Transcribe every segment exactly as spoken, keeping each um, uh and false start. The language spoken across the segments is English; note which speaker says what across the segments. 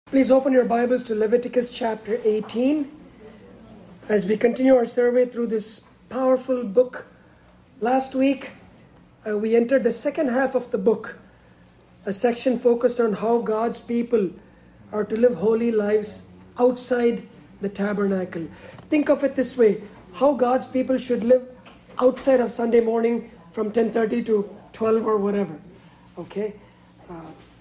Speaker 1: Please open your Bibles to Leviticus chapter eighteen as we continue our survey through this powerful book. Last week, uh, we entered the second half of the book, a section focused on how God's people are to live holy lives outside the tabernacle. Think of it this way, how God's people should live outside of Sunday morning from ten thirty to twelve or whatever. Okay? Uh,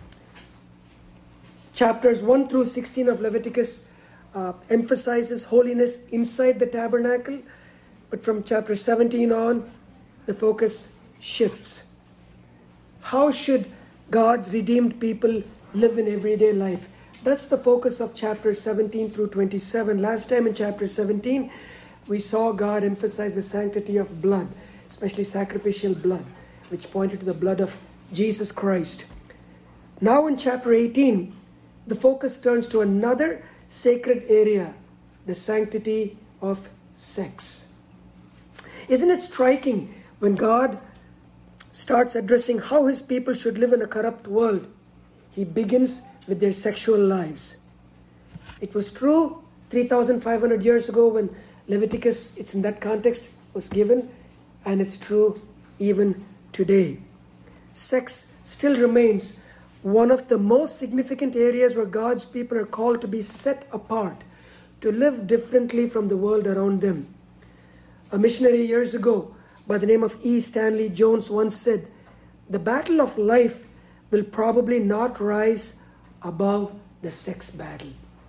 Speaker 1: Chapters one through sixteen of Leviticus uh, emphasizes holiness inside the tabernacle, but from chapter seventeen on, the focus shifts. How should God's redeemed people live in everyday life? That's the focus of chapters seventeen through twenty-seven. Last time in chapter seventeen, we saw God emphasize the sanctity of blood, especially sacrificial blood, which pointed to the blood of Jesus Christ. Now in chapter eighteen, the focus turns to another sacred area, the sanctity of sex. Isn't it striking when God starts addressing how his people should live in a corrupt world? He begins with their sexual lives. It was true three thousand five hundred years ago when Leviticus, it's in that context, was given, and it's true even today. Sex still remains one of the most significant areas where God's people are called to be set apart, to live differently from the world around them. A missionary years ago by the name of E. Stanley Jones once said, "The battle of life will probably not rise above the sex battle."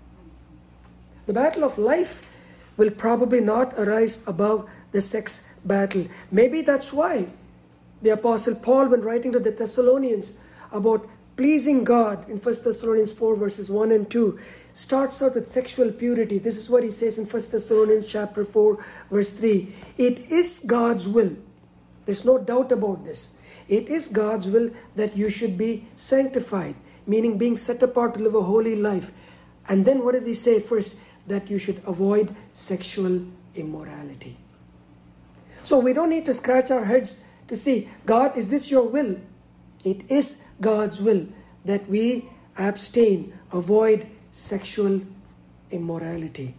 Speaker 1: The battle of life will probably not arise above the sex battle. Maybe that's why the Apostle Paul, when writing to the Thessalonians about pleasing God in First Thessalonians four verses one and two, starts out with sexual purity. This is what he says in First Thessalonians chapter four verse three. It is God's will. There's no doubt about this. It is God's will that you should be sanctified, meaning being set apart to live a holy life. And then what does he say first? That you should avoid sexual immorality. So we don't need to scratch our heads to see, God, is this your will? It is God's will that we abstain, avoid sexual immorality.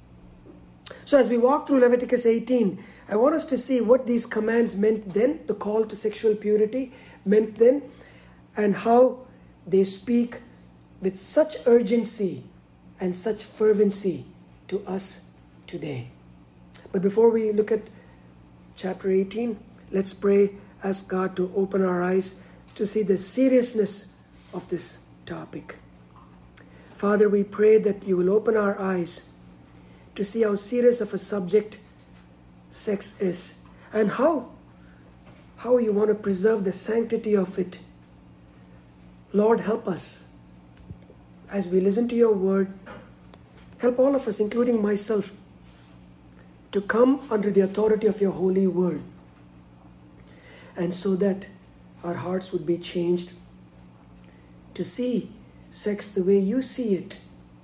Speaker 1: So as we walk through Leviticus eighteen, I want us to see what these commands meant then, the call to sexual purity meant then, and how they speak with such urgency and such fervency to us today. But before we look at chapter eighteen, let's pray, ask God to open our eyes to see the seriousness of this topic. Father, we pray that you will open our eyes to see how serious of a subject sex is and how, how you want to preserve the sanctity of it. Lord, help us as we listen to your word. Help all of us, including myself, to come under the authority of your holy word, and so that our hearts would be changed to see sex the way you see it,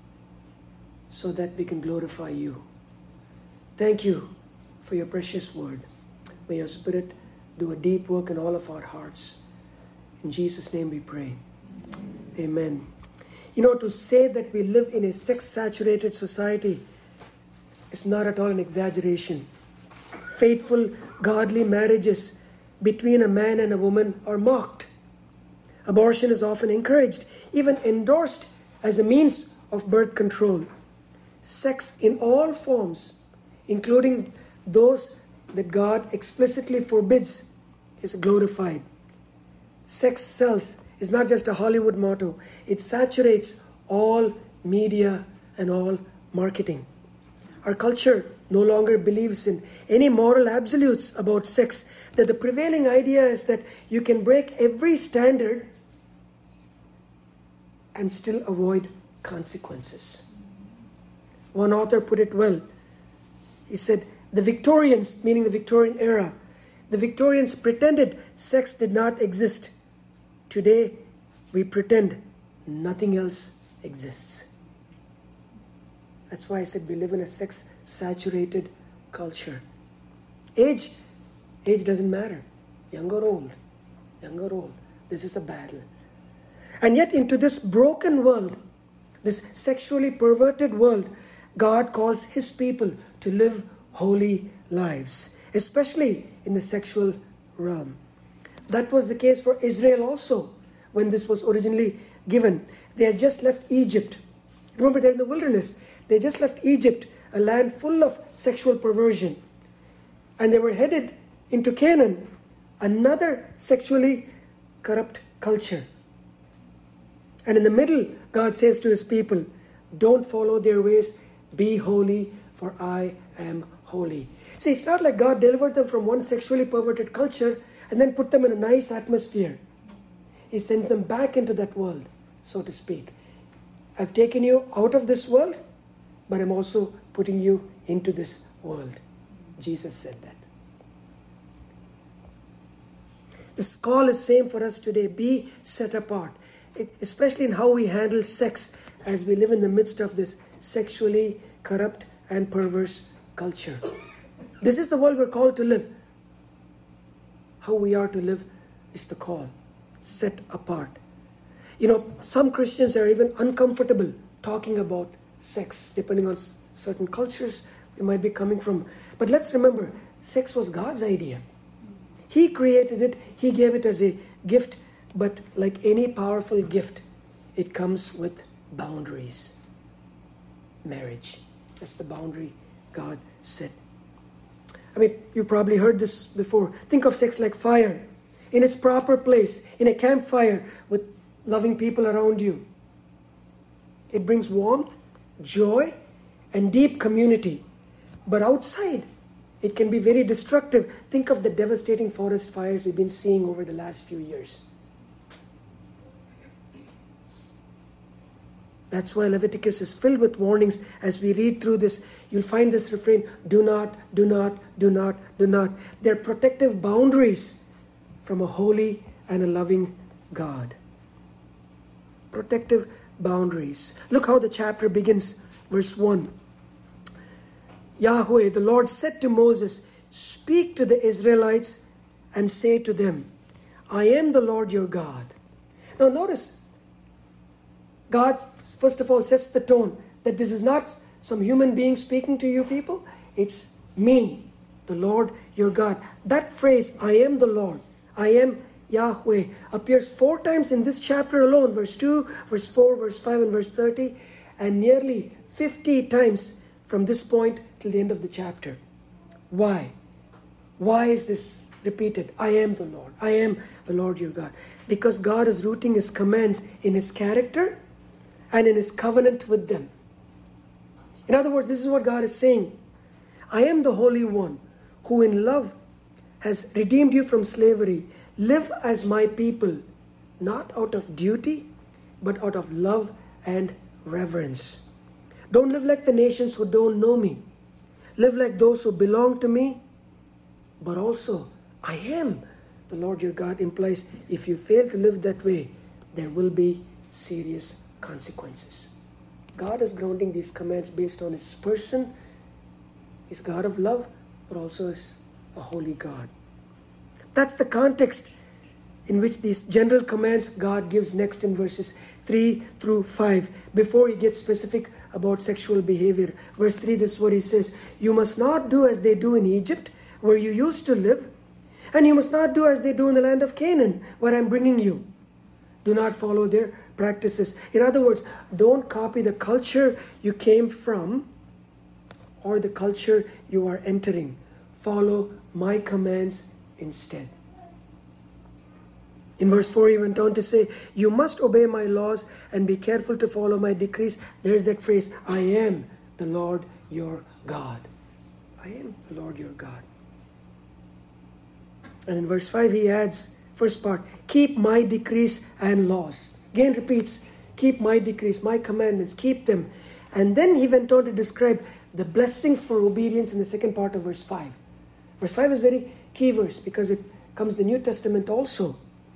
Speaker 1: so that we can glorify you. Thank you for your precious word. May your Spirit do a deep work in all of our hearts. In Jesus' name we pray. Amen. You know, to say that we live in a sex-saturated society is not at all an exaggeration. Faithful, godly marriages between a man and a woman are mocked. Abortion is often encouraged, even endorsed as a means of birth control. Sex in all forms, including those that God explicitly forbids, is glorified. Sex sells is not just a Hollywood motto. It saturates all media and all marketing. Our culture no longer believes in any moral absolutes about sex, that the prevailing idea is that you can break every standard and still avoid consequences. One author put it well. He said, the Victorians, meaning the Victorian era, the Victorians pretended sex did not exist. Today, we pretend nothing else exists. That's why I said we live in a sex-saturated culture. Age, age doesn't matter. Young or old, young or old. This is a battle. And yet into this broken world, this sexually perverted world, God calls His people to live holy lives, especially in the sexual realm. That was the case for Israel also when this was originally given. They had just left Egypt. Remember, they're in the wilderness. They just left Egypt, a land full of sexual perversion. And they were headed into Canaan, another sexually corrupt culture. And in the middle, God says to His people, don't follow their ways, be holy, for I am holy. See, it's not like God delivered them from one sexually perverted culture and then put them in a nice atmosphere. He sends them back into that world, so to speak. I've taken you out of this world, but I'm also putting you into this world. Jesus said that. This call is same for us today. Be set apart, it, especially in how we handle sex as we live in the midst of this sexually corrupt and perverse culture. This is the world we're called to live. How we are to live is the call. Set apart. You know, some Christians are even uncomfortable talking about sex, depending on certain cultures we might be coming from. But let's remember, sex was God's idea. He created it. He gave it as a gift. But like any powerful gift, it comes with boundaries. Marriage. That's the boundary God set. I mean, you probably heard this before. Think of sex like fire. In its proper place, in a campfire with loving people around you. It brings warmth, joy, and deep community. But outside, it can be very destructive. Think of the devastating forest fires we've been seeing over the last few years. That's why Leviticus is filled with warnings. As we read through this, you'll find this refrain, do not, do not, do not, do not. They're protective boundaries from a holy and a loving God. Protective boundaries. Look how the chapter begins, verse one. Yahweh, the Lord, said to Moses, speak to the Israelites and say to them, I am the Lord your God. Now notice, God, first of all, sets the tone that this is not some human being speaking to you people. It's me, the Lord your God. That phrase, I am the Lord, I am Yahweh, appears four times in this chapter alone. Verse two, verse four, verse five, and verse thirty. And nearly fifty times from this point till the end of the chapter. Why? Why is this repeated? I am the Lord. I am the Lord your God. Because God is rooting His commands in His character and in His covenant with them. In other words, this is what God is saying. I am the Holy One who in love has redeemed you from slavery. Live as my people, not out of duty, but out of love and reverence. Don't live like the nations who don't know me. Live like those who belong to me, but also, I am the Lord your God implies if you fail to live that way, there will be serious consequences. God is grounding these commands based on His person. He's God of love, but also is a holy God. That's the context in which these general commands God gives next in verses three through five, before He gets specific about sexual behavior. Verse three, this is what He says. You must not do as they do in Egypt, where you used to live, and you must not do as they do in the land of Canaan, where I'm bringing you. Do not follow their practices. In other words, don't copy the culture you came from or the culture you are entering. Follow my commands instead. In verse four, he went on to say, you must obey my laws and be careful to follow my decrees. There's that phrase, I am the Lord your God. I am the Lord your God. And in verse five, he adds, first part, keep my decrees and laws. Again repeats, keep my decrees, my commandments, keep them. And then he went on to describe the blessings for obedience in the second part of verse five. Verse five is very key verse because it comes the New Testament also.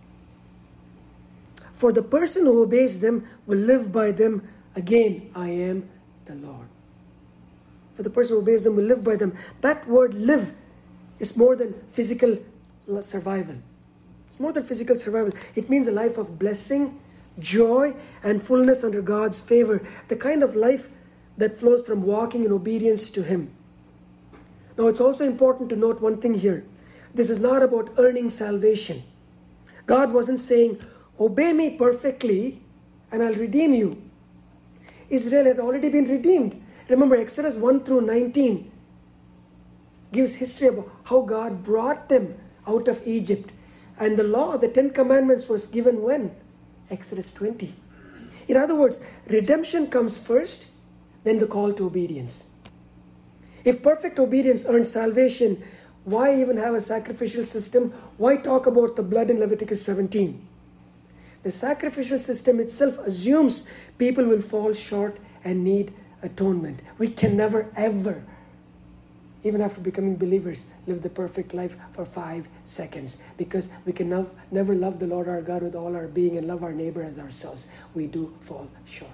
Speaker 1: For the person who obeys them will live by them. Again, I am the Lord. For the person who obeys them will live by them. That word live is more than physical survival. It's more than physical survival. It means a life of blessing, joy, and fullness under God's favor, the kind of life that flows from walking in obedience to Him. Now, it's also important to note one thing here. This is not about earning salvation. God wasn't saying, obey me perfectly and I'll redeem you. Israel had already been redeemed. Remember, Exodus one through nineteen gives history about how God brought them out of Egypt. And the law, the Ten Commandments, was given when? Exodus twenty. In other words, redemption comes first, then the call to obedience. If perfect obedience earns salvation, why even have a sacrificial system? Why talk about the blood in Leviticus seventeen? The sacrificial system itself assumes people will fall short and need atonement. We can never, ever, even after becoming believers, live the perfect life for five seconds. Because we can nev- never love the Lord our God with all our being and love our neighbor as ourselves. We do fall short.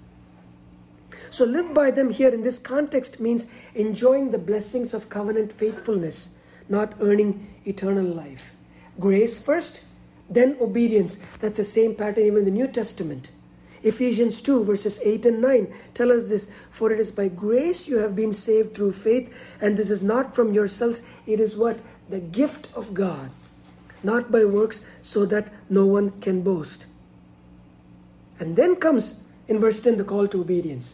Speaker 1: So live by them here in this context means enjoying the blessings of covenant faithfulness, not earning eternal life. Grace first, then obedience. That's the same pattern even in the New Testament. Ephesians two verses eight and nine tell us this. For it is by grace you have been saved through faith, and this is not from yourselves. It is what? The gift of God, not by works, so that no one can boast. And then comes in verse ten the call to obedience.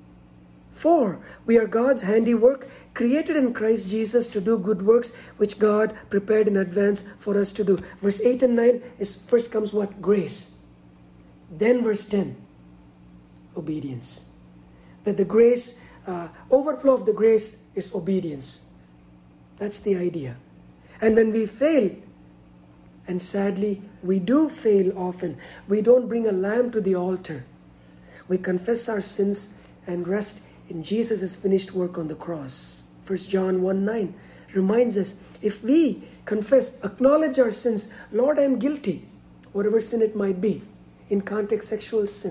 Speaker 1: For we are God's handiwork, created in Christ Jesus to do good works, which God prepared in advance for us to do. Verse eight and nine is first comes what? Grace. Then verse ten, obedience. That the grace, uh, overflow of the grace is obedience. That's the idea. And when we fail, and sadly we do fail often, we don't bring a lamb to the altar. We confess our sins and rest in Jesus' finished work on the cross. First John one nine reminds us, if we confess, acknowledge our sins, Lord, I am guilty, whatever sin it might be, in context sexual sin,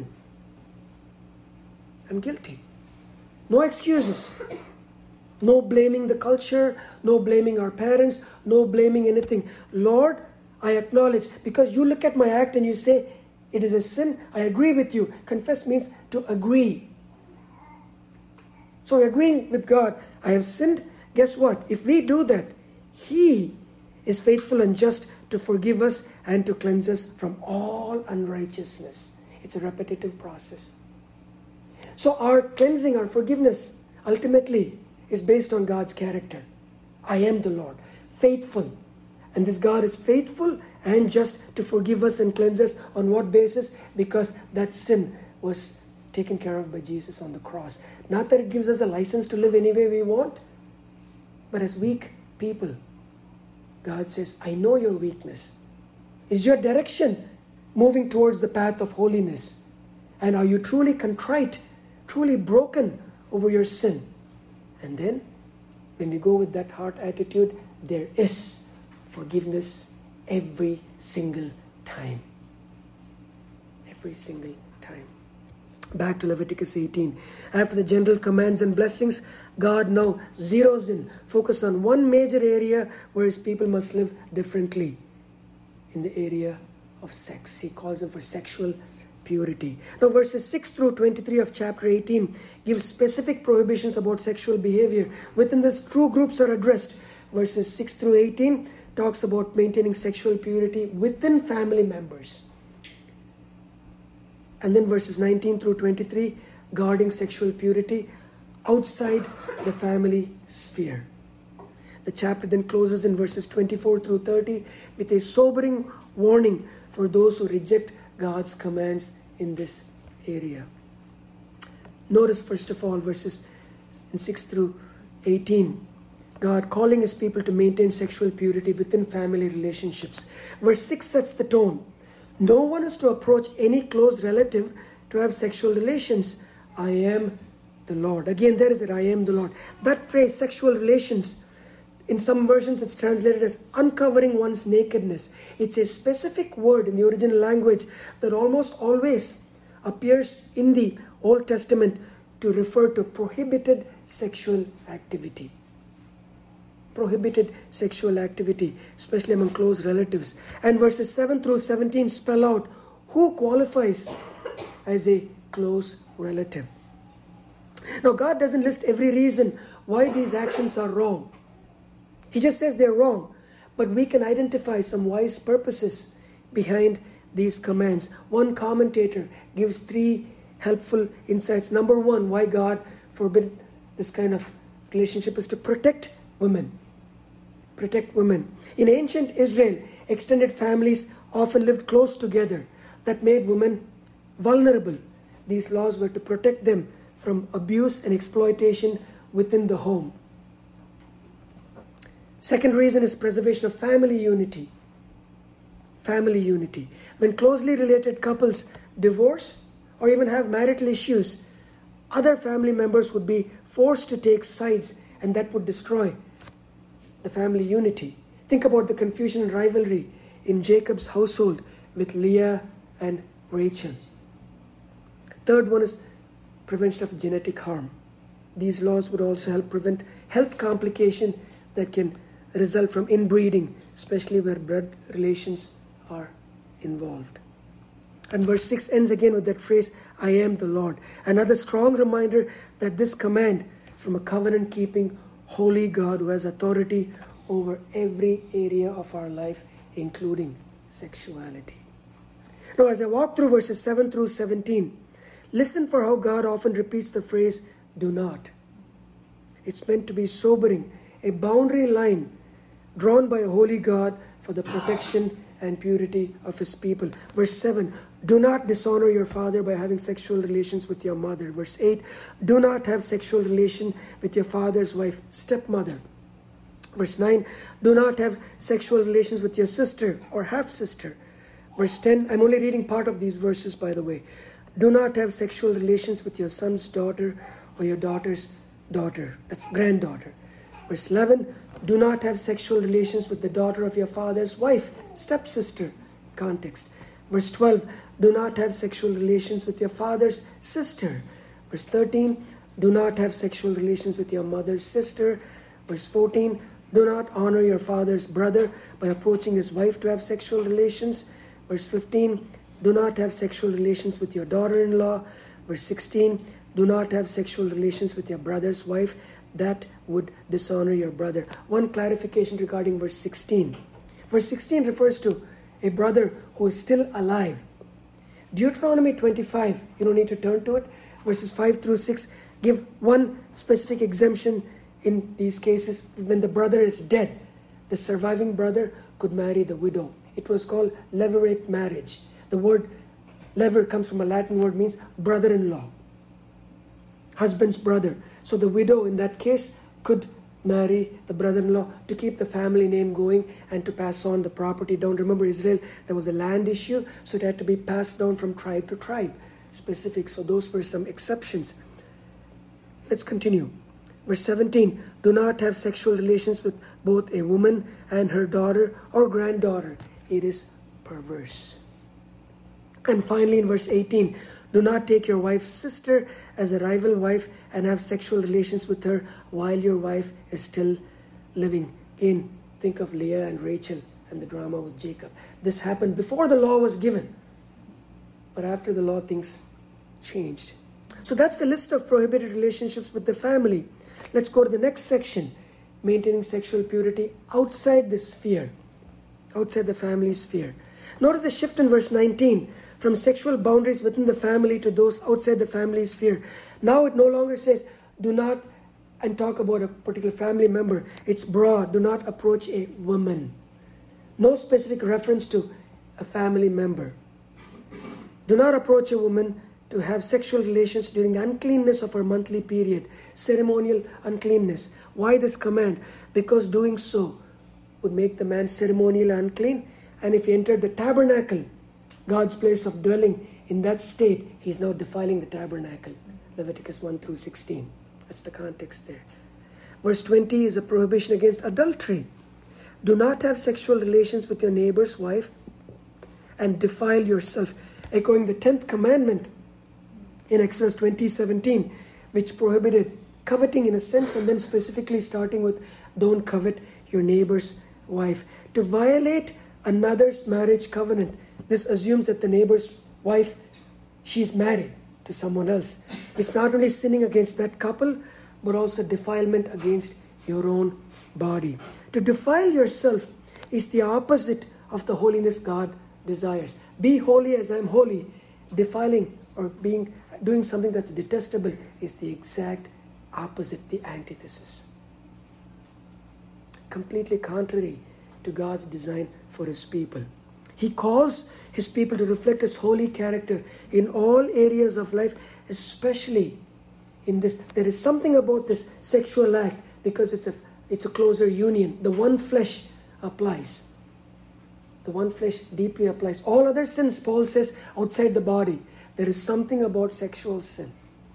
Speaker 1: I'm guilty. No excuses. No blaming the culture, no blaming our parents, no blaming anything. Lord, I acknowledge, because you look at my act and you say, it is a sin, I agree with you. Confess means to agree. So agreeing with God, I have sinned. Guess what? If we do that, He is faithful and just to forgive us and to cleanse us from all unrighteousness. It's a repetitive process. So our cleansing, our forgiveness, ultimately is based on God's character. I am the Lord, faithful. And this God is faithful and just to forgive us and cleanse us. On what basis? Because that sin was taken care of by Jesus on the cross. Not that it gives us a license to live any way we want, but as weak people, God says, I know your weakness. Is your direction moving towards the path of holiness? And are you truly contrite, truly broken over your sin? And then, when we go with that heart attitude, there is forgiveness every single time. Every single time. Back to Leviticus eighteen. After the general commands and blessings, God now zeroes in, focus on one major area where His people must live differently. In the area of sex. He calls them for sexual purity. Now verses six through twenty-three of chapter eighteen give specific prohibitions about sexual behavior. Within this, two groups are addressed. Verses six through eighteen talks about maintaining sexual purity within family members. And then verses nineteen through twenty-three, guarding sexual purity outside the family sphere. The chapter then closes in verses twenty-four through thirty with a sobering warning for those who reject God's commands in this area. Notice first of all verses six through eighteen. God calling His people to maintain sexual purity within family relationships. Verse six sets the tone. No one is to approach any close relative to have sexual relations. I am the Lord. Again, there is it, I am the Lord. That phrase, sexual relations, in some versions it's translated as uncovering one's nakedness. It's a specific word in the original language that almost always appears in the Old Testament to refer to prohibited sexual activity. Prohibited sexual activity, especially among close relatives. And verses seven through seventeen spell out Who qualifies as a close relative? Now, God doesn't list every reason why these actions are wrong. He just says they're wrong. But we can identify some wise purposes behind these commands. One commentator gives three helpful insights. Number one, why God forbid this kind of relationship is to protect women. Protect women. In ancient Israel, extended families often lived close together. That made women vulnerable. These laws were to protect them from abuse and exploitation within the home. Second reason is preservation of family unity. Family unity. When closely related couples divorce or even have marital issues, other family members would be forced to take sides, and that would destroy the family unity. Think about the confusion and rivalry in Jacob's household with Leah and Rachel. Third one is prevention of genetic harm. These laws would also help prevent health complication that can result from inbreeding, especially where blood relations are involved. And verse six ends again with that phrase, I am the Lord. Another strong reminder that this command is from a covenant-keeping, holy God who has authority over every area of our life, including sexuality. Now, as I walk through verses seven through seventeen, listen for how God often repeats the phrase, do not. It's meant to be sobering, a boundary line drawn by a holy God for the protection and purity of his people. Verse seven, do not dishonor your father by having sexual relations with your mother. Verse eight, do not have sexual relation with your father's wife, stepmother. Verse nine, do not have sexual relations with your sister or half-sister. Verse ten, I'm only reading part of these verses, by the way. Do not have sexual relations with your son's daughter or your daughter's daughter. That's granddaughter. Verse eleven, do not have sexual relations with the daughter of your father's wife, stepsister, context. Verse twelve, do not have sexual relations with your father's sister. Verse thirteen, do not have sexual relations with your mother's sister. Verse fourteen, do not honor your father's brother by approaching his wife to have sexual relations. Verse fifteen, do not have sexual relations with your daughter-in-law. Verse sixteen, do not have sexual relations with your brother's wife. That would dishonor your brother. One clarification regarding verse sixteen. Verse sixteen refers to a brother who is still alive. Deuteronomy twenty-five, you don't need to turn to it. Verses five through six give one specific exemption in these cases. When the brother is dead, the surviving brother could marry the widow. It was called levirate marriage. The word lever comes from a Latin word, means brother-in-law, husband's brother. So the widow in that case could marry the brother-in-law to keep the family name going and to pass on the property down. Remember, Israel, there was a land issue, so it had to be passed down from tribe to tribe, specific. So those were some exceptions. Let's continue. Verse seventeen, do not have sexual relations with both a woman and her daughter or granddaughter. It is perverse. And finally in verse eighteen, do not take your wife's sister as a rival wife and have sexual relations with her while your wife is still living. Again, think of Leah and Rachel and the drama with Jacob. This happened before the law was given. But after the law, things changed. So that's the list of prohibited relationships with the family. Let's go to the next section. Maintaining sexual purity outside the sphere. Outside the family sphere. Notice the shift in verse nineteen. From sexual boundaries within the family to those outside the family sphere. Now it no longer says, do not, and talk about a particular family member. It's broad. Do not approach a woman. No specific reference to a family member. Do not approach a woman to have sexual relations during the uncleanness of her monthly period. Ceremonial uncleanness. Why this command? Because doing so would make the man ceremonially unclean. And if he entered the tabernacle, God's place of dwelling, in that state, he's now defiling the tabernacle. Leviticus one through sixteen. That's the context there. Verse twenty is a prohibition against adultery. Do not have sexual relations with your neighbor's wife and defile yourself. Echoing the tenth commandment in Exodus twenty seventeen, which prohibited coveting in a sense, and then specifically starting with don't covet your neighbor's wife. To violate another's marriage covenant This assumes that the neighbor's wife, she's married to someone else. It's not only sinning against that couple, but also defilement against your own body. To defile yourself is the opposite of the holiness God desires. Be holy as I am holy. Defiling or being doing something that's detestable is the exact opposite, the antithesis. Completely contrary to God's design for His people. He calls His people to reflect His holy character in all areas of life, especially in this. There is something about this sexual act because it's a it's a closer union. The one flesh applies. The one flesh deeply applies. All other sins, Paul says, outside the body. There is something about sexual sin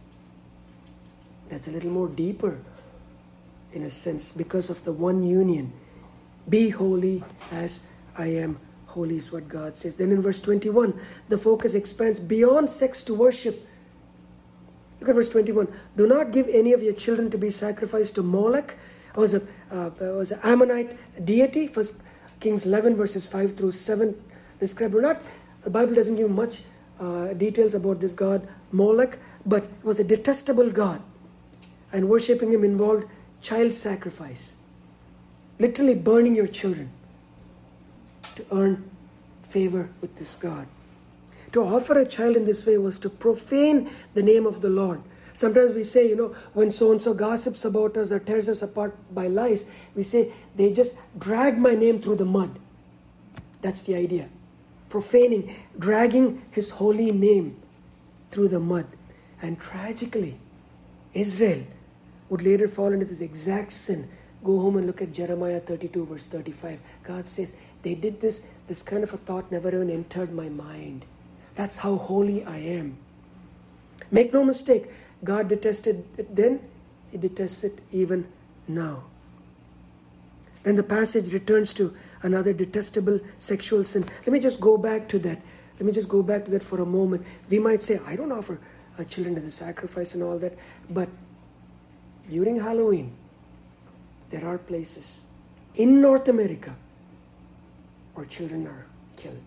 Speaker 1: that's a little more deeper in a sense because of the one union. Be holy as I am holy is what God says. Then in verse twenty-one, the focus expands beyond sex to worship. Look at verse twenty-one. Do not give any of your children to be sacrificed to Molech. It was a uh, was an Ammonite deity. First Kings eleven verses five through seven describe. Not the Bible doesn't give much uh, details about this god Molech, but it was a detestable god, and worshipping him involved child sacrifice, literally burning your children to earn favor with this God. To offer a child in this way was to profane the name of the Lord. Sometimes we say, you know, when so-and-so gossips about us or tears us apart by lies, we say, they just drag my name through the mud. That's the idea. Profaning, dragging His holy name through the mud. And tragically, Israel would later fall into this exact sin. Go home and look at Jeremiah thirty-two verse thirty-five. God says, they did this, this kind of a thought never even entered my mind. That's how holy I am. Make no mistake, God detested it then, He detests it even now. Then the passage returns to another detestable sexual sin. Let me just go back to that. Let me just go back to that for a moment. We might say, I don't offer uh, children as a sacrifice and all that, but during Halloween, there are places in North America where children are killed.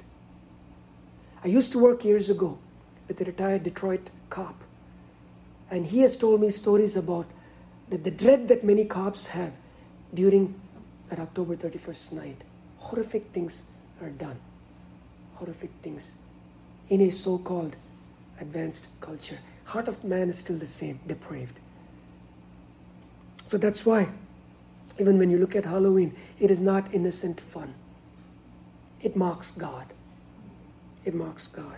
Speaker 1: I used to work years ago with a retired Detroit cop, and he has told me stories about the, the dread that many cops have during that October thirty-first night. Horrific things are done. Horrific things in a so-called advanced culture. Heart of man is still the same, depraved. So that's why, even when you look at Halloween, it is not innocent fun. It mocks God. It mocks God.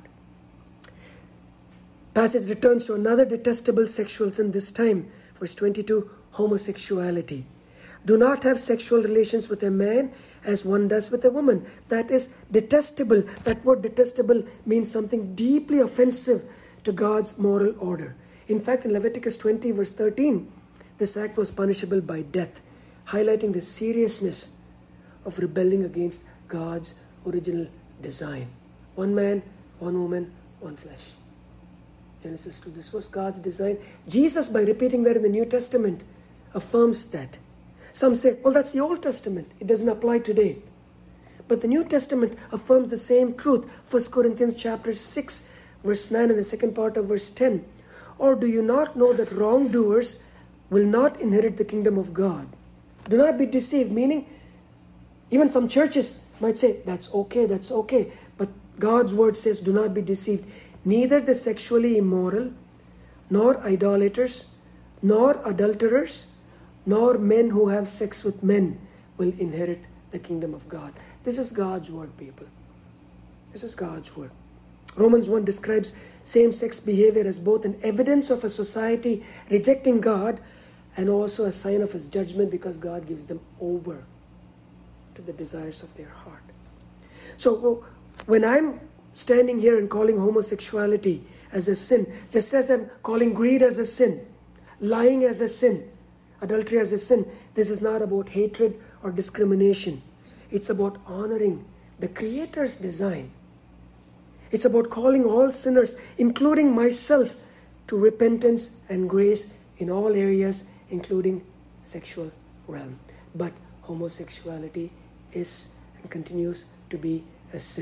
Speaker 1: Passage returns to another detestable sexual sin, this time, verse twenty-two, homosexuality. Do not have sexual relations with a man as one does with a woman. That is detestable. That word detestable means something deeply offensive to God's moral order. In fact, in Leviticus twenty, verse thirteen, this act was punishable by death, highlighting the seriousness of rebelling against God's original design. One man, one woman, one flesh. Genesis two, this was God's design. Jesus, by repeating that in the New Testament, affirms that. Some say, well, that's the Old Testament. It doesn't apply today. But the New Testament affirms the same truth. First Corinthians chapter six, verse nine, and the second part of verse ten. Or do you not know that wrongdoers will not inherit the kingdom of God? Do not be deceived, meaning even some churches might say, that's okay, that's okay. But God's word says, do not be deceived. Neither the sexually immoral, nor idolaters, nor adulterers, nor men who have sex with men will inherit the kingdom of God. This is God's word, people. This is God's word. Romans one describes same-sex behavior as both an evidence of a society rejecting God and also a sign of His judgment because God gives them over to the desires of their heart. So when I'm standing here and calling homosexuality as a sin, just as I'm calling greed as a sin, lying as a sin, adultery as a sin, this is not about hatred or discrimination. It's about honoring the Creator's design. It's about calling all sinners, including myself, to repentance and grace in all areas, including sexual realm. But homosexuality is and continues to be a sin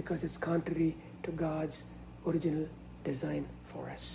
Speaker 1: because it's contrary to God's original design for us.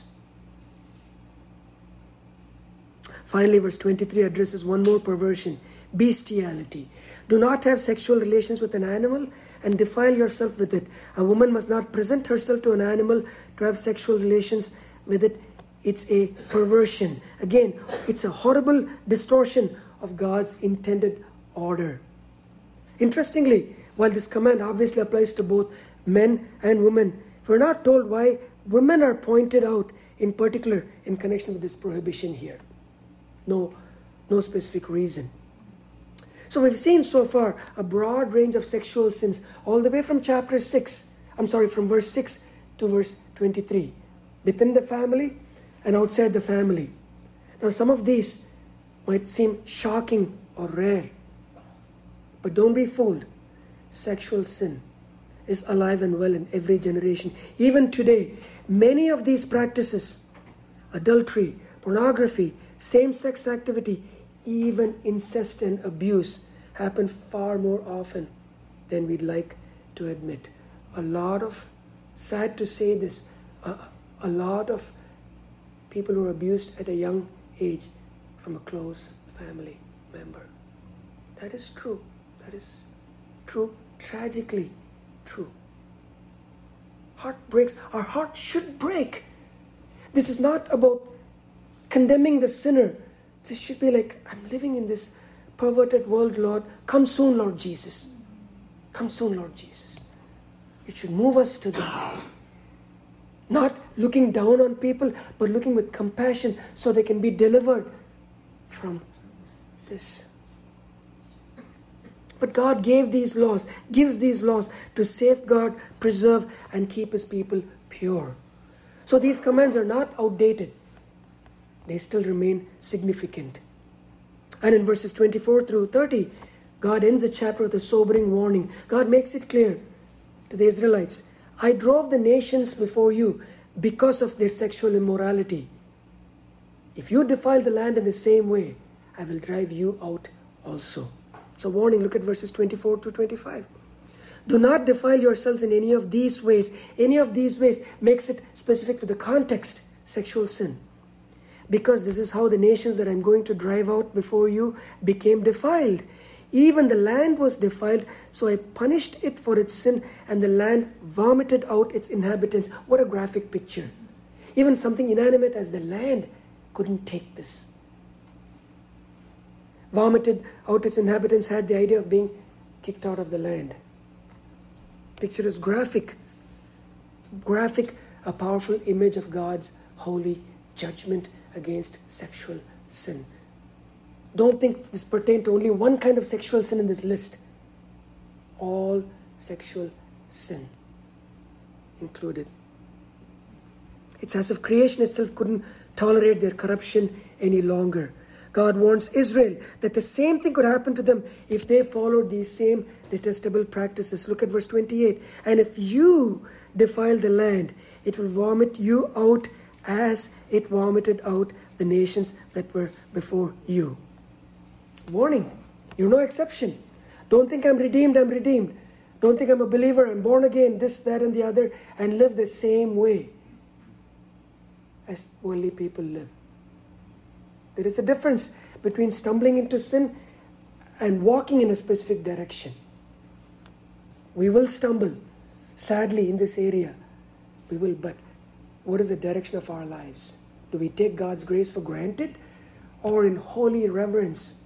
Speaker 1: Finally, verse twenty-three addresses one more perversion, bestiality. Do not have sexual relations with an animal and defile yourself with it. A woman must not present herself to an animal to have sexual relations with it. It's a perversion. Again, it's a horrible distortion of God's intended order. Interestingly, while this command obviously applies to both men and women, we're not told why women are pointed out in particular in connection with this prohibition here. No, no specific reason. So we've seen so far a broad range of sexual sins, all the way from chapter six, I'm sorry, from verse six to verse twenty-three, within the family and outside the family. Now some of these might seem shocking or rare, but don't be fooled. Sexual sin is alive and well in every generation. Even today, many of these practices, adultery, pornography, same-sex activity, even incest and abuse, happen far more often than we'd like to admit. A lot of, sad to say this, a, a lot of people who are abused at a young age from a close family member. That is true. That is true, tragically true. Heart breaks. Our heart should break. This is not about condemning the sinner. This should be like, I'm living in this perverted world, Lord. Come soon, Lord Jesus. Come soon, Lord Jesus. It should move us to that. Not looking down on people, but looking with compassion so they can be delivered from this. But God gave these laws, gives these laws to safeguard, preserve, and keep His people pure. So these commands are not outdated. They still remain significant. And in verses twenty-four through thirty, God ends the chapter with a sobering warning. God makes it clear to the Israelites, I drove the nations before you because of their sexual immorality. If you defile the land in the same way, I will drive you out also. So warning, look at verses twenty-four to twenty-five. Do not defile yourselves in any of these ways. Any of these ways makes it specific to the context, sexual sin. Because this is how the nations that I'm going to drive out before you became defiled. Even the land was defiled, so I punished it for its sin, and the land vomited out its inhabitants. What a graphic picture. Even something inanimate as the land couldn't take this. Vomited out its inhabitants had the idea of being kicked out of the land. Picture is graphic. Graphic, a powerful image of God's holy judgment against sexual sin. Don't think this pertains to only one kind of sexual sin in this list. All sexual sin included. It's as if creation itself couldn't tolerate their corruption any longer. God warns Israel that the same thing could happen to them if they followed these same detestable practices. Look at verse twenty-eight. And if you defile the land, it will vomit you out as it vomited out the nations that were before you. Warning, you're no exception. Don't think I'm redeemed, I'm redeemed. Don't think I'm a believer, I'm born again, this, that, and the other, and live the same way as worldly people live. There is a difference between stumbling into sin and walking in a specific direction. We will stumble, sadly, in this area. We will, but what is the direction of our lives? Do we take God's grace for granted, or in holy reverence?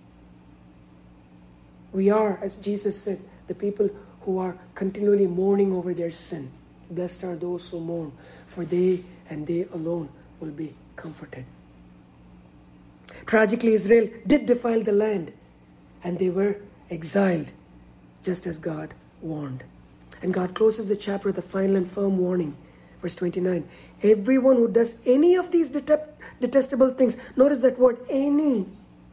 Speaker 1: We are, as Jesus said, the people who are continually mourning over their sin. Blessed are those who mourn, for they and they alone will be comforted. Tragically, Israel did defile the land, and they were exiled, just as God warned. And God closes the chapter with a final and firm warning. Verse twenty-nine, everyone who does any of these detest- detestable things, notice that word, any,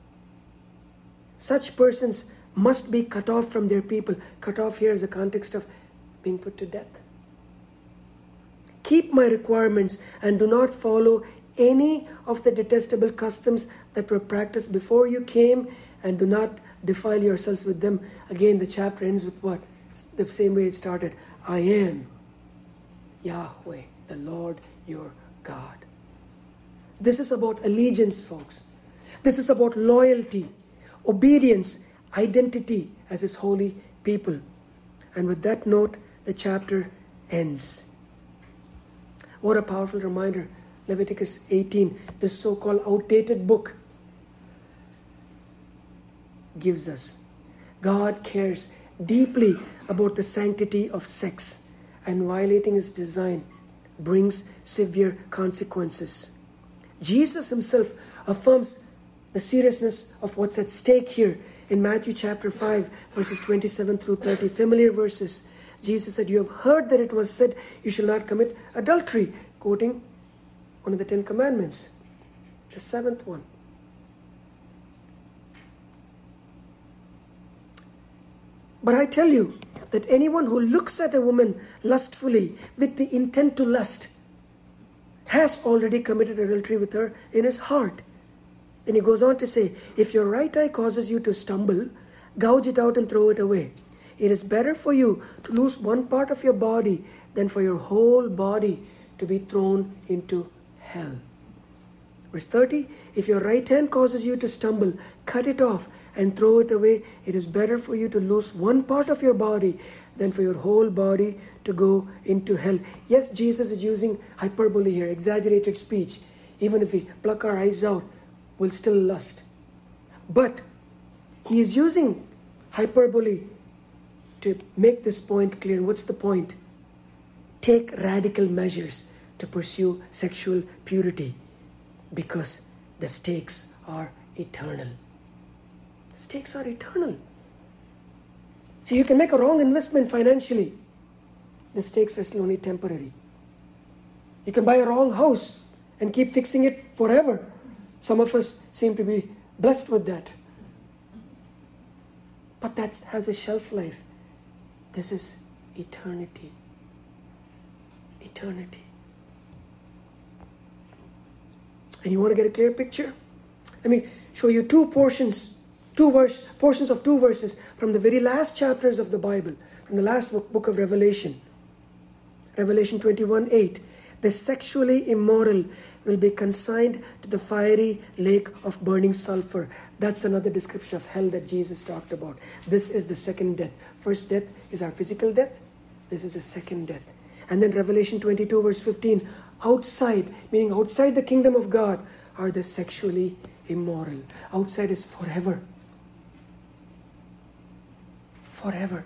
Speaker 1: such persons must be cut off from their people. Cut off here is the context of being put to death. Keep my requirements and do not follow any of the detestable customs that were practiced before you came, and do not defile yourselves with them. Again, the chapter ends with what? The same way it started. I am Yahweh, the Lord your God. This is about allegiance, folks. This is about loyalty, obedience, identity as His holy people. And with that note, the chapter ends. What a powerful reminder. Leviticus eighteen, this so-called outdated book, gives us. God cares deeply about the sanctity of sex, and violating His design brings severe consequences. Jesus Himself affirms the seriousness of what's at stake here in Matthew chapter five, verses twenty-seven through thirty, familiar verses. Jesus said, "You have heard that it was said, you shall not commit adultery," quoting one of the Ten Commandments, the seventh one. "But I tell you that anyone who looks at a woman lustfully with the intent to lust has already committed adultery with her in his heart." Then he goes on to say, "If your right eye causes you to stumble, gouge it out and throw it away. It is better for you to lose one part of your body than for your whole body to be thrown into hell." Verse thirty, "If your right hand causes you to stumble, cut it off and throw it away. It is better for you to lose one part of your body than for your whole body to go into hell." Yes, Jesus is using hyperbole here, exaggerated speech. Even if we pluck our eyes out, we'll still lust. But He is using hyperbole to make this point clear. And what's the point? Take radical measures to pursue sexual purity, because the stakes are eternal. The stakes are eternal. So you can make a wrong investment financially. The stakes are still only temporary. You can buy a wrong house and keep fixing it forever. Some of us seem to be blessed with that. But that has a shelf life. This is eternity. Eternity. And you want to get a clear picture? Let me show you two portions, two verse, portions of two verses from the very last chapters of the Bible, from the last book, book of Revelation. Revelation twenty-one eight. "The sexually immoral will be consigned to the fiery lake of burning sulfur." That's another description of hell that Jesus talked about. This is the second death. First death is our physical death. This is the second death. And then Revelation twenty-two verse fifteen. Outside, meaning outside the kingdom of God, are the sexually immoral. Outside is forever. Forever.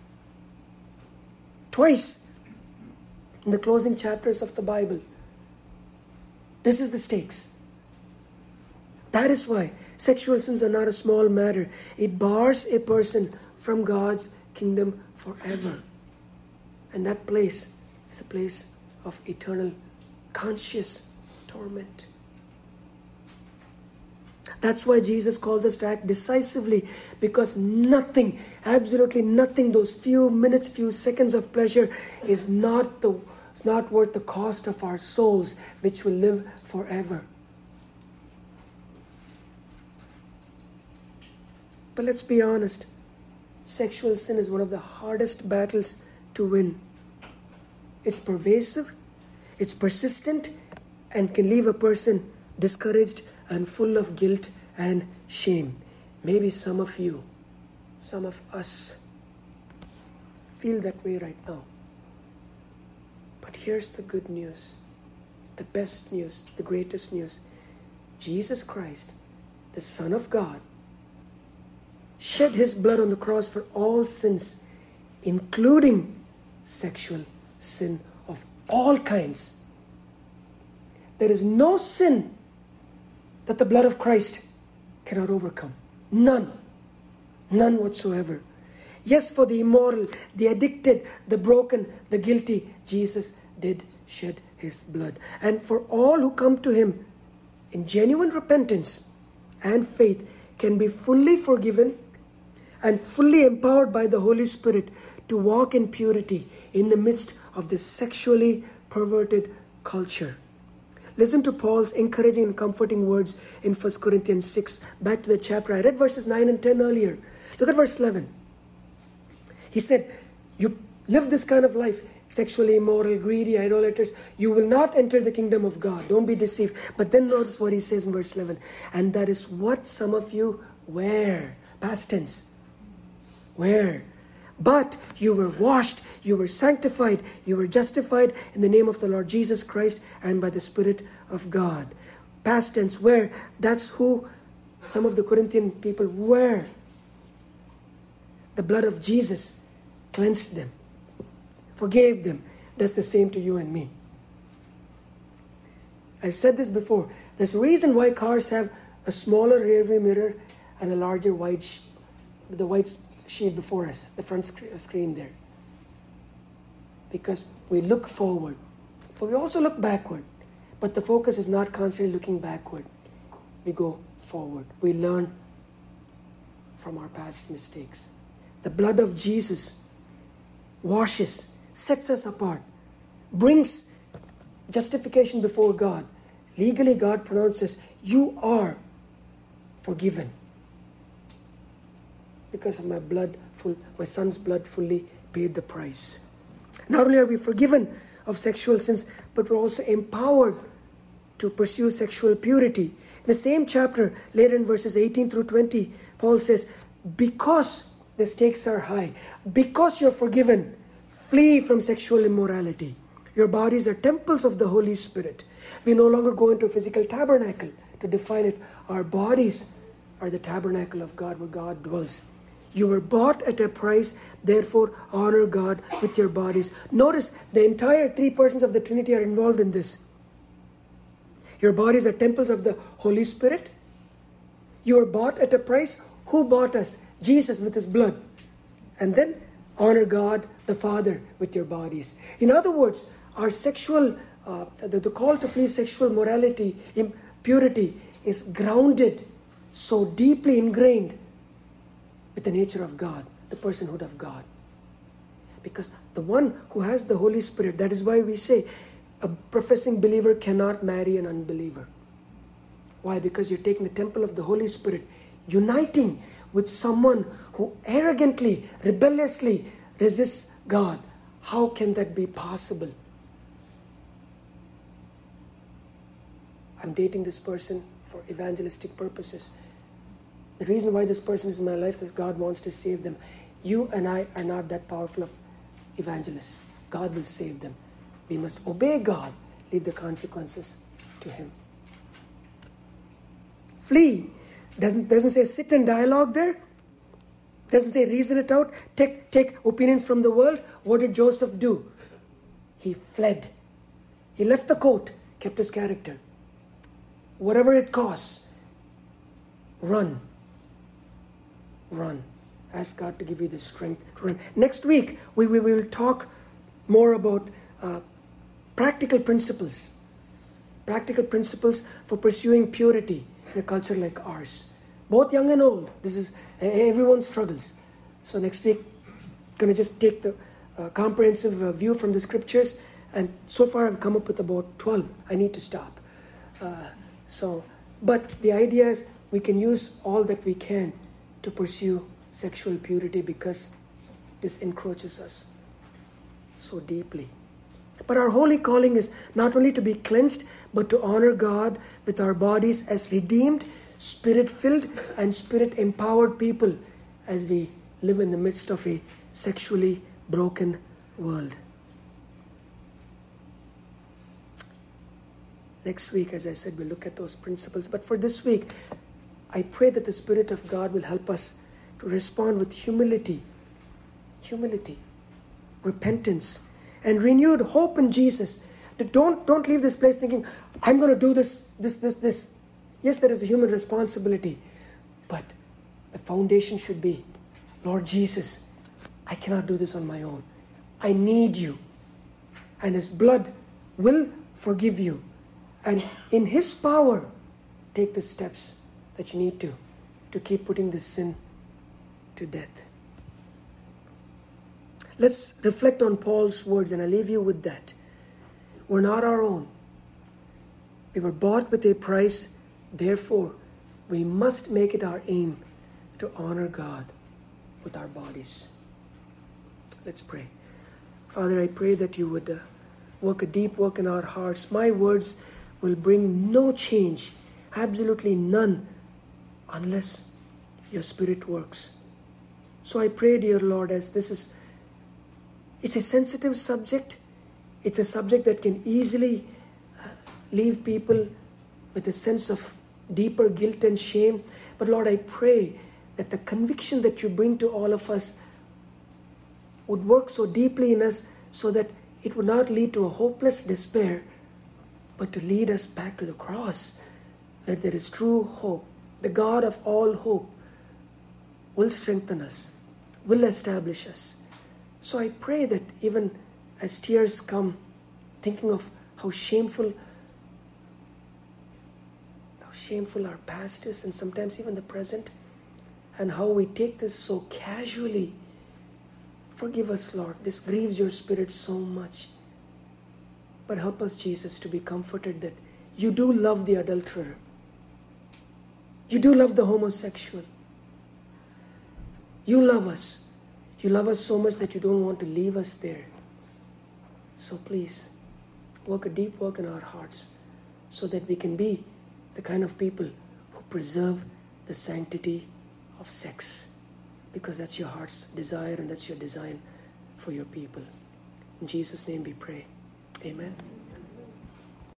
Speaker 1: Twice in the closing chapters of the Bible, this is the stakes. That is why sexual sins are not a small matter. It bars a person from God's kingdom forever. And that place is a place of eternal conscious torment. That's why Jesus calls us to act decisively, because nothing, absolutely nothing, those few minutes, few seconds of pleasure is not the it's not worth the cost of our souls, which will live forever. But let's be honest, sexual sin is one of the hardest battles to win. It's pervasive, it's persistent, and can leave a person discouraged and full of guilt and shame. Maybe some of you, some of us, feel that way right now. But here's the good news, the best news, the greatest news. Jesus Christ, the Son of God, shed His blood on the cross for all sins, including sexual sin of all kinds. There is no sin that the blood of Christ cannot overcome. None. None whatsoever. Yes, for the immoral, the addicted, the broken, the guilty, Jesus did shed His blood. And for all who come to Him in genuine repentance and faith, can be fully forgiven and fully empowered by the Holy Spirit to walk in purity in the midst of this sexually perverted culture. Listen to Paul's encouraging and comforting words in First Corinthians six. Back to the chapter. I read verses nine and ten earlier. Look at verse eleven. He said, you, live this kind of life, sexually immoral, greedy, idolaters, you will not enter the kingdom of God. Don't be deceived. But then notice what he says in verse eleven. And that is what some of you wear. Past tense. Wear. But you were washed, you were sanctified, you were justified in the name of the Lord Jesus Christ and by the Spirit of God. Past tense, where? That's who some of the Corinthian people were. The blood of Jesus cleansed them, forgave them. That's the same to you and me. I've said this before. There's a reason why cars have a smaller rear view mirror and a larger white, sh- the white sheet before us, the front sc- screen there. Because we look forward, but we also look backward. But the focus is not constantly looking backward. We go forward. We learn from our past mistakes. The blood of Jesus washes, sets us apart, brings justification before God. Legally, God pronounces, you are forgiven. Because of my blood, full, my son's blood fully paid the price. Not only are we forgiven of sexual sins, but we're also empowered to pursue sexual purity. In the same chapter, later in verses eighteen through twenty, Paul says, because the stakes are high, because you're forgiven, flee from sexual immorality. Your bodies are temples of the Holy Spirit. We no longer go into a physical tabernacle to define it. Our bodies are the tabernacle of God where God dwells. You were bought at a price, therefore honor God with your bodies. Notice the entire three persons of the Trinity are involved in this. Your bodies are temples of the Holy Spirit. You were bought at a price. Who bought us? Jesus with his blood. And then honor God the Father with your bodies. In other words, our sexual, uh, the, the call to flee sexual morality, impurity is grounded, so deeply ingrained with the nature of God, the personhood of God. Because the one who has the Holy Spirit, that is why we say a professing believer cannot marry an unbeliever. Why? Because you're taking the temple of the Holy Spirit, uniting with someone who arrogantly, rebelliously resists God. How can that be possible? I'm dating this person for evangelistic purposes. The reason why this person is in my life is God wants to save them. You and I are not that powerful of evangelists. God will save them. We must obey God, leave the consequences to Him. Flee. Doesn't, doesn't say sit and dialogue there. Doesn't say reason it out. Take, take opinions from the world. What did Joseph do? He fled. He left the court, kept his character. Whatever it costs, run. Run. Ask God to give you the strength to run. Next week, we, we will talk more about uh, practical principles. Practical principles for pursuing purity in a culture like ours. Both young and old. This is, everyone struggles. So next week, I'm going to just take the uh, comprehensive uh, view from the scriptures. And so far, I've come up with about twelve. I need to stop. Uh, so, but the idea is we can use all that we can to pursue sexual purity because this encroaches us so deeply. But our holy calling is not only to be cleansed, but to honor God with our bodies as redeemed, Spirit-filled, and Spirit-empowered people as we live in the midst of a sexually broken world. Next week, as I said, we'll look at those principles. But for this week, I pray that the Spirit of God will help us to respond with humility, humility, repentance, and renewed hope in Jesus. Don't, don't leave this place thinking, I'm going to do this, this, this, this. Yes, there is a human responsibility, but the foundation should be, Lord Jesus, I cannot do this on my own. I need you. And His blood will forgive you. And in His power, take the steps that you need to, to keep putting this sin to death. Let's reflect on Paul's words, and I leave you with that. We're not our own. We were bought with a price. Therefore, we must make it our aim to honor God with our bodies. Let's pray. Father, I pray that you would uh, work a deep work in our hearts. My words will bring no change, absolutely none, unless your Spirit works. So I pray, dear Lord, as this is, it's a sensitive subject. It's a subject that can easily uh, leave people with a sense of deeper guilt and shame. But Lord, I pray that the conviction that you bring to all of us would work so deeply in us so that it would not lead to a hopeless despair, but to lead us back to the cross, where there is true hope. The God of all hope will strengthen us, will establish us. So I pray that even as tears come, thinking of how shameful, how shameful our past is, and sometimes even the present, and how we take this so casually. Forgive us, Lord. This grieves your Spirit so much. But help us, Jesus, to be comforted that you do love the adulterer. You do love the homosexual. You love us. You love us so much that you don't want to leave us there. So please, work a deep work in our hearts so that we can be the kind of people who preserve the sanctity of sex, because that's your heart's desire and that's your design for your people. In Jesus' name we pray. Amen.